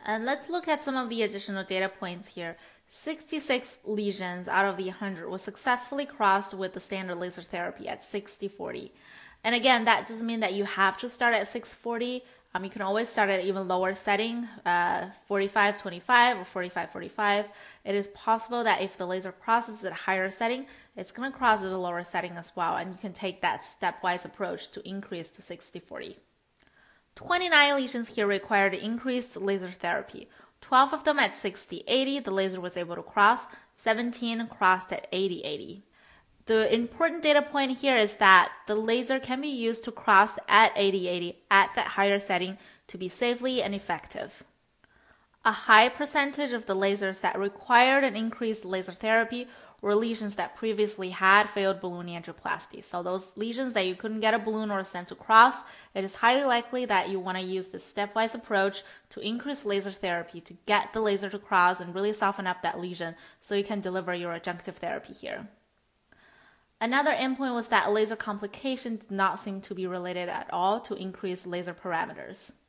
And let's look at some of the additional data points here. 66 lesions out of the 100 was successfully crossed with the standard laser therapy at 60/40. And again, that doesn't mean that you have to start at 640. You can always start at an even lower setting, 45/25 or 45/45. It is possible that if the laser crosses at a higher setting, it's going to cross at a lower setting as well, and you can take that stepwise approach to increase to 60/40. 29 lesions here required increased laser therapy. 12 of them at 60/80, the laser was able to cross. 17 crossed at 80/80. The important data point here is that the laser can be used to cross at 80/80 at that higher setting to be safely and effective. A high percentage of the lasers that required an increased laser therapy were lesions that previously had failed balloon angioplasty. So those lesions that you couldn't get a balloon or a stent to cross, it is highly likely that you want to use this stepwise approach to increase laser therapy to get the laser to cross and really soften up that lesion so you can deliver your adjunctive therapy here. Another endpoint was that laser complication did not seem to be related at all to increased laser parameters.